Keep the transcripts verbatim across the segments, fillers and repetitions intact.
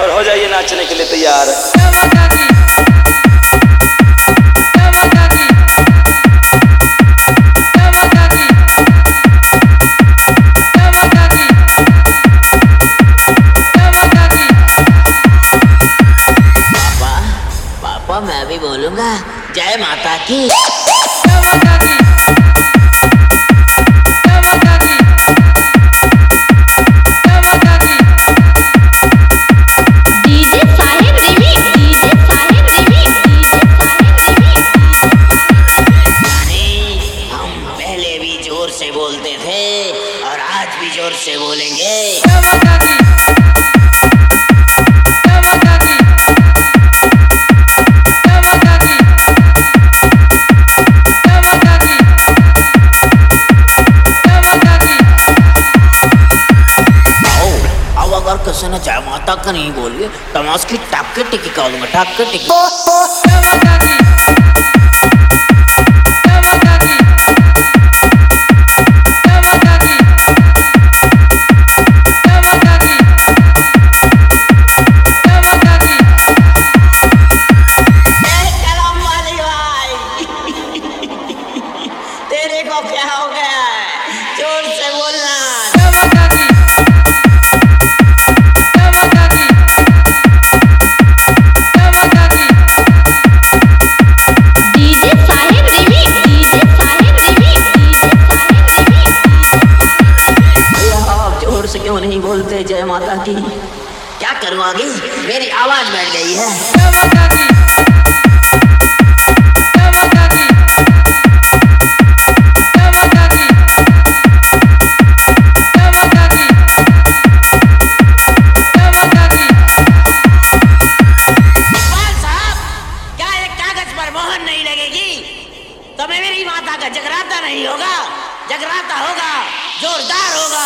और हो जाइए नाचने के लिए तैयार। मैं भी बोलूंगा जय माता की। DJ Sahib Rimi, DJ Sahib Rimi, DJ Sahib Rimi. हम पहले भी जोर से बोलते थे और आज भी जोर से बोलेंगे। किसी ने जय माता का नहीं बोलिए तमाश की टाके टिकी का दूंगा टाके टिकी। तेरे को क्या हो गया जोर से बोलना। क्यों नहीं बोलते जय माता की? क्या करूं आगे मेरी आवाज बैठ गई है। क्या एक कागज पर मोहर नहीं लगेगी तो मैं मेरी माता का जगराता नहीं होगा? जगराता होगा, जोरदार होगा।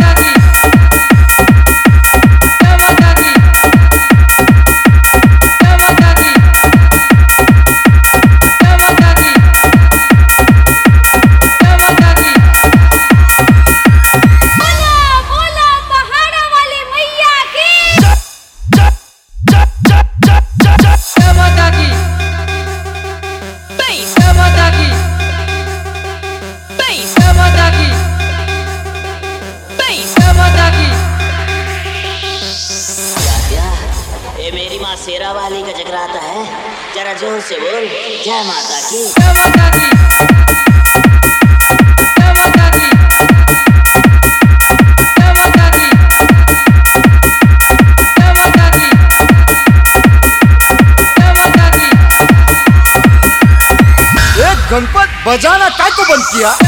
ये मेरी माँ शेरा वाली का जगराता है, जरा जोर से बोल जय माता की। गणपत बजाना काय को बंद किया?